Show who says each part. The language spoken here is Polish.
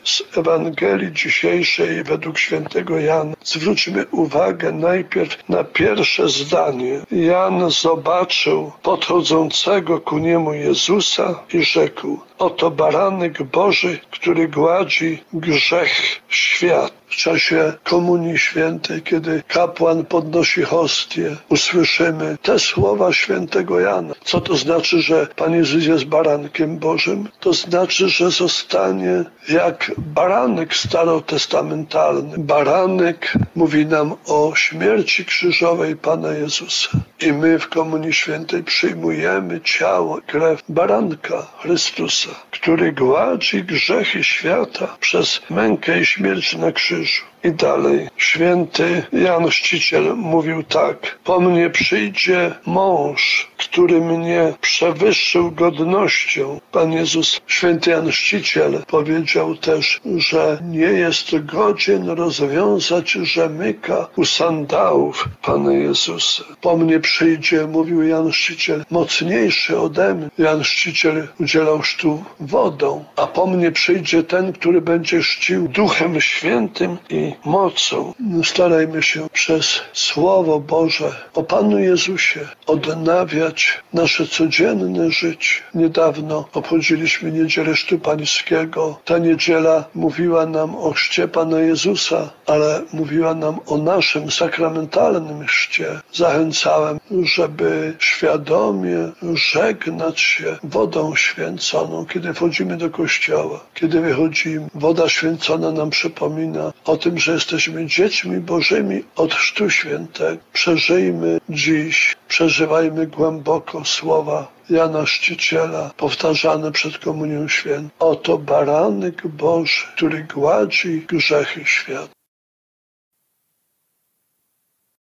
Speaker 1: z Ewangelii dzisiejszej według świętego Jana. Zwróćmy uwagę najpierw na pierwsze zdanie. Jan zobaczył podchodzącego ku niemu Jezusa i rzekł: oto baranek Boży, który gładzi grzech świata. W czasie Komunii Świętej, kiedy kapłan podnosi hostię, usłyszymy te słowa świętego Jana. Co to znaczy, że Pan Jezus jest barankiem Bożym? To znaczy, że zostanie jak baranek starotestamentalny. Baranek mówi nam o śmierci krzyżowej Pana Jezusa. I my w Komunii Świętej przyjmujemy ciało, krew baranka Chrystusa, który gładzi grzechy świata przez mękę i śmierć na krzyżu. I dalej święty Jan Chrzciciel mówił tak: po mnie przyjdzie mąż, który mnie przewyższył godnością. Pan Jezus, święty Jan Chrzciciel, powiedział też, że nie jest godzien rozwiązać rzemyka u sandałów Pana Jezusa. Po mnie przyjdzie, mówił Jan Chrzciciel, mocniejszy ode mnie. Jan Chrzciciel udzielał chrztu wodą, a po mnie przyjdzie ten, który będzie chrzcił Duchem Świętym i mocą. Starajmy się przez Słowo Boże o Panu Jezusie odnawiać nasze codzienne życie. Niedawno obchodziliśmy Niedzielę Chrztu Pańskiego. Ta niedziela mówiła nam o chrzcie Pana Jezusa, ale mówiła nam o naszym sakramentalnym chrzcie. Zachęcałem, żeby świadomie żegnać się wodą święconą, kiedy wchodzimy do kościoła, kiedy wychodzimy. Woda święcona nam przypomina o tym, że jesteśmy dziećmi Bożymi od Chrztu Świętego. Przeżyjmy dziś, przeżywajmy głęboko słowa Jana Chrzciciela, powtarzane przed Komunią Świętą. Oto baranek Boży, który gładzi grzechy świata.